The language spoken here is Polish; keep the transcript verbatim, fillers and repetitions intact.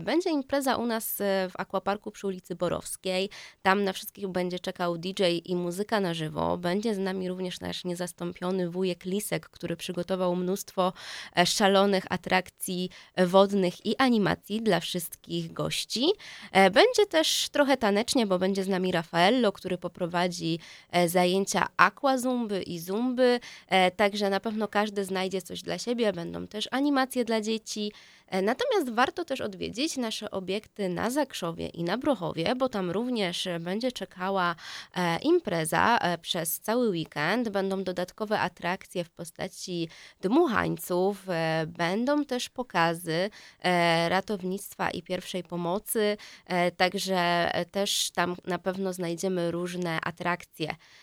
Będzie impreza u nas e, w Aquaparku przy ulicy Borowskiej. Tam na wszystkich będzie czekał D J i muzyka na żywo. Będzie z nami również nasz niezastąpiony wujek Lisek, który przygotował mnóstwo e, szalonych atrakcji e, wodnych i animacji dla wszystkich gości. E, Będzie też trochę tanecznie, bo będzie z nami Raffaello, który poprowadzi e, zajęcia aquazumby i zumby. E, Także na pewno każdy znajdzie coś dla siebie. Będą też animacje dla dzieci. E, Natomiast warto też odwiedzić nasze obiekty na Zakrzowie i na Brochowie, bo tam również e, będzie czekała e, impreza e, przez cały weekend. Będą dodatkowe atrakcje w postaci dmuchańców, e, będą też pokazy e, ratownictwa i pierwszej pomocy, e, także e, też tam na pewno znajdziemy różne atrakcje.